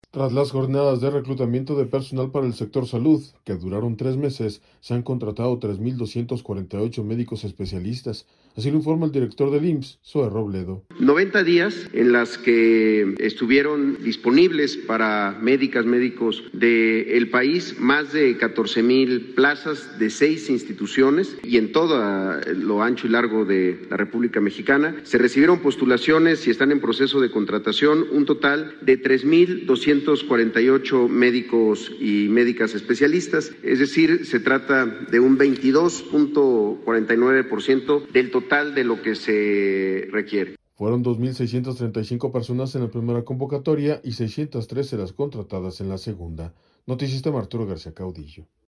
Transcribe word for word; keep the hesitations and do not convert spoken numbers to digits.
Tras las jornadas de reclutamiento de personal para el sector salud, que duraron tres meses, se han contratado tres mil doscientos cuarenta y ocho médicos especialistas. Así lo informa el director del I M S S, Zoe Robledo. noventa días en las que estuvieron disponibles para médicas, médicos del país, más de catorce mil plazas de seis instituciones y en todo lo ancho y largo de la República Mexicana. Se recibieron postulaciones y están en proceso de contratación un total de tres mil doscientos cuarenta y ocho médicos y médicas especialistas, es decir, se trata de un veintidós punto cuarenta y nueve por ciento del total de lo que se requiere. Fueron dos mil seiscientas treinta y cinco personas en la primera convocatoria y seiscientas trece las contratadas en la segunda. Noticista Arturo García Caudillo.